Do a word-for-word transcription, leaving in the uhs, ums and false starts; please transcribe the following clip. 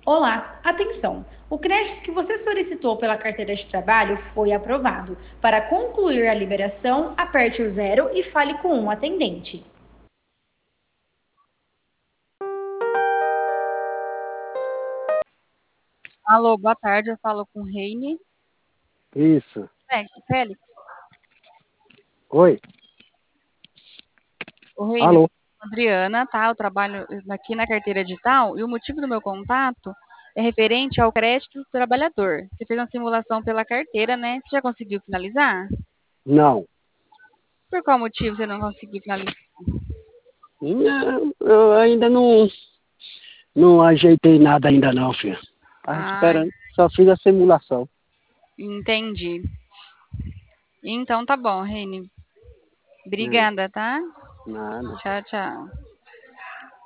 Olá, atenção! O crédito que você solicitou pela carteira de trabalho foi aprovado. Para concluir a liberação, aperte o zero e fale com um atendente. Alô, boa tarde, eu falo com o Reine. Isso. É, Félix, Oi. o Reine, Alô. Adriana, tá? Eu trabalho aqui na carteira digital e o motivo do meu contato é referente ao crédito do trabalhador. Você fez uma simulação pela carteira, né? Você já conseguiu finalizar? Não. Por qual motivo você não conseguiu finalizar? Não, eu ainda não, não ajeitei nada ainda não, filho. Tava Ah, esperando. Só fiz a simulação. entendi. Então tá bom, Reine. É, Obrigada, tá? nada. Tchau, tchau.